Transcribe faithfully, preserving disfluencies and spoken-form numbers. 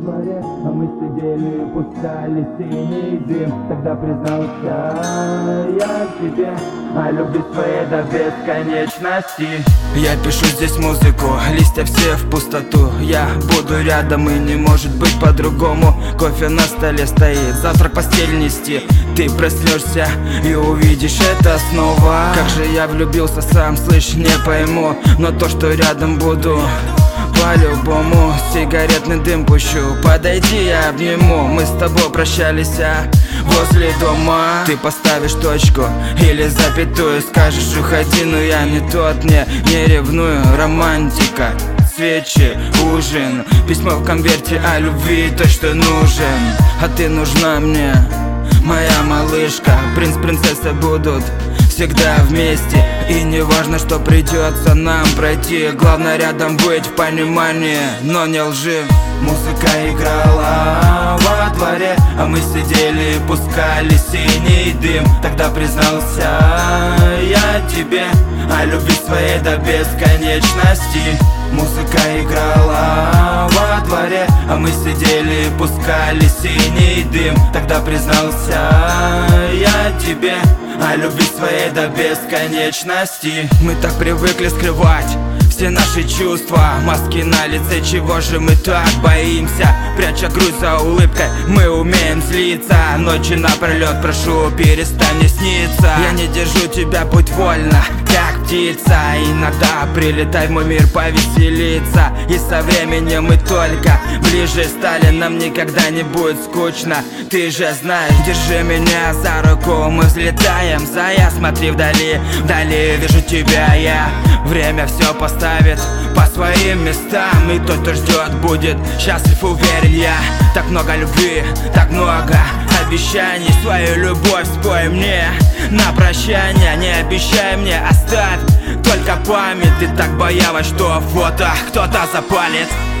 дворе, а мы сидели, пускали синий дым. Тогда признался я тебе о любви своей до бесконечности. Я пишу здесь музыку, листья все в пустоту. Я буду рядом и не может быть по-другому. Кофе на столе стоит, завтрак в постель нести. Ты проснешься и увидишь это снова. Как же я влюбился, сам, слышь, не пойму. Но то, что рядом буду, по-любому. Сигаретный дым пущу, подойди, я обниму. Мы с тобой прощались, а возле дома ты поставишь точку или запятую, скажешь уходи, но я не тот, не, не ревную. Романтика, свечи, ужин, письмо в конверте о любви, то, что нужен. А ты нужна мне, моя малышка. Принц, принцесса будут всегда вместе. И не важно, что придется нам пройти, главное рядом быть в понимании, но не лжи. Музыка играла во дворе, а мы сидели, пускали синий дым. Тогда признался я тебе о любви своей до бесконечности. Музыка играла во дворе, а мы сидели, пускали синий дым. Тогда признался я тебе о любви своей до бесконечности. Мы так привыкли скрывать все наши чувства, маски на лице, чего же мы так боимся? Пряча грусть за улыбкой, мы умеем злиться. Ночи напролет, прошу, перестань мне сниться. Я не держу тебя, будь вольна, как птица. Иногда прилетай в мой мир повеселиться. И со временем мы только ближе стали, нам никогда не будет скучно. Ты же знаешь, держи меня за руку, мы взлетаем. Зая, смотри вдали, вдали вижу тебя я. Время все поставит по своим местам, и тот, кто ждет, будет счастлив, уверен я. Так много любви, так много обещаний. Свою любовь спой мне на прощание. Не обещай мне, оставь только память. Ты так боялась, что в фото кто-то запалит.